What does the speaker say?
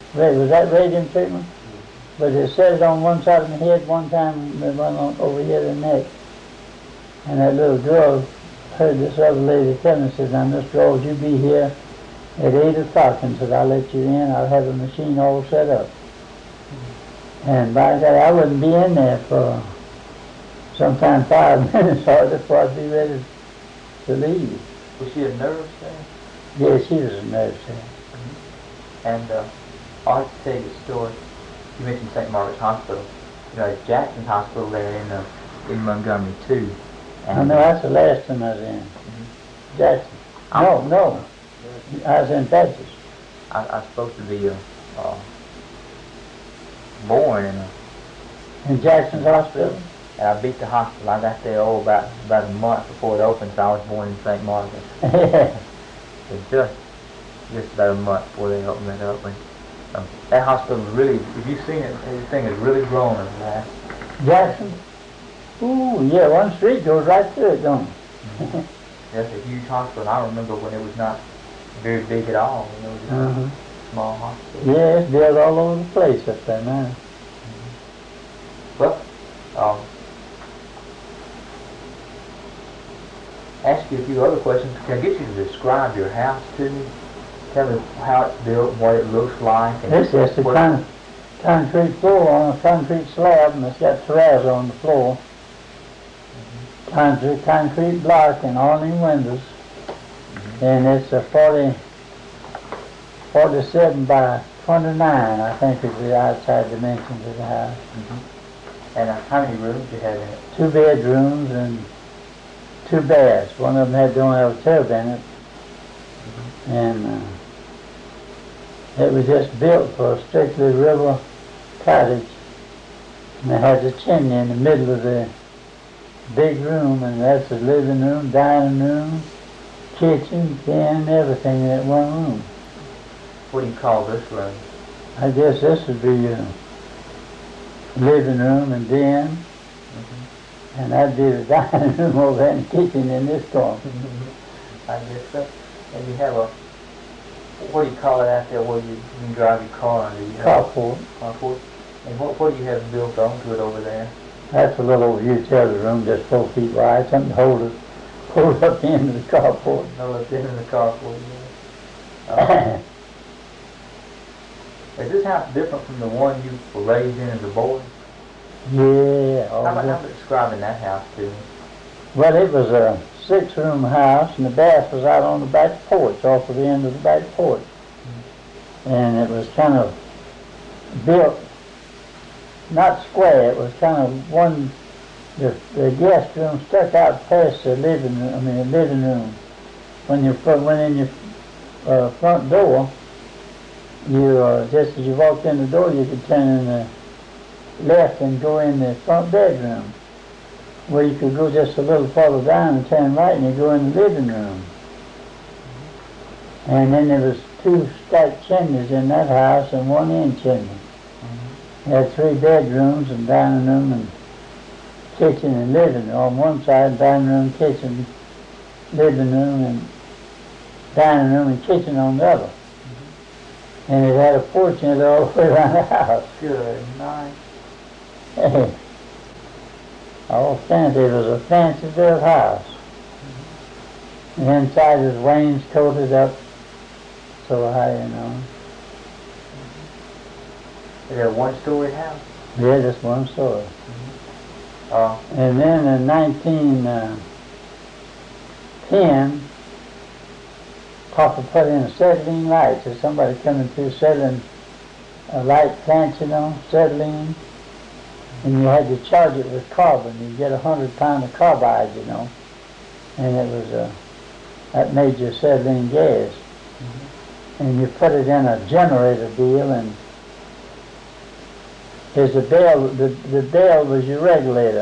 Was that radium treatment? But it set it on one side of my head one time, and one on over here the neck. And that little girl heard this other lady tell me, says, "Now, Miss Rose, you be here at 8 o'clock," and said, "I'll let you in. I'll have a machine all set up." And by God, I wouldn't be in there for sometime 5 minutes or before I'd be ready to leave. Was she a nurse then? Yeah, she was a nurse there. And I'll have to tell you a story. You mentioned St. Margaret's Hospital. You know, Jackson Hospital there in Montgomery too. And no, that's the last time I was in. Jackson. No. I was in Texas. I was supposed to be born in Jackson's hospital. And I beat the hospital. I got there about a month before it opened, so I was born in St. Margaret. It's just about a month before they opened it up. And, that hospital is really, if you've seen it, everything has really grown in the last. Jackson? Ooh, yeah, one street goes right through it, don't it? That's a huge hospital. I remember when it was not very big at all. You know, it was just a small hospital. Yeah, it's built all over the place up there now. Well, ask you a few other questions. Can I get you to describe your house to me? Tell me how it's built, what it looks like. And this is the concrete floor on a concrete slab, and it's got terrazzo on the floor. Concrete block and awning windows. And it's a 47 by 29, I think, is the outside dimensions of the house. And how many rooms do you have in it? 2 bedrooms and 2 baths. One of them don't have a tub in it. And it was just built for a strictly river cottage. And it has a chimney in the middle of the big room, and that's the living room, dining room, kitchen, den, everything in that one room. What do you call this room? I guess this would be living room and den. And that'd be the dining room over there and the kitchen in this corner. I guess so. And you have what do you call it out there where you can drive your car under? Carport. Carport. And what do you have built onto it over there? That's a little utility room, just 4 feet wide, something to hold up the end of the carport. Hold up the end of the carport, yeah. Is this house different from the one you were raised in as a boy? Yeah. How about describing that house to me? Well, it was a 6-room house, and the bath was out on the back porch, off of the end of the back porch. And it was kind of built, not square, it was kind of one, the guest room stuck out past the living room. When you went in your front door, you just as you walked in the door, you could turn in the left and go in the front bedroom. Where you could go just a little farther down and turn right and you go in the living room. And then there was 2 stacked chimneys in that house and 1 end chimney. It had 3 bedrooms and dining room and kitchen and living room on one side, dining room, kitchen, living room, and dining room and kitchen on the other. And it had a porch in it all the way around the house. Good night. Hey. All fancy. It was a fancy built house. The inside is wainscoted up so high, you know. Is it a 1-story house? Yeah, just 1 story. And then in 1910, Papa put in acetylene lights. There's somebody coming through selling a light plant, you know, acetylene. And you had to charge it with carbon. You get 100 pounds of carbide, you know. And it was that made your acetylene gas. And you put it in a generator deal, and there's a bell, the bell was your regulator.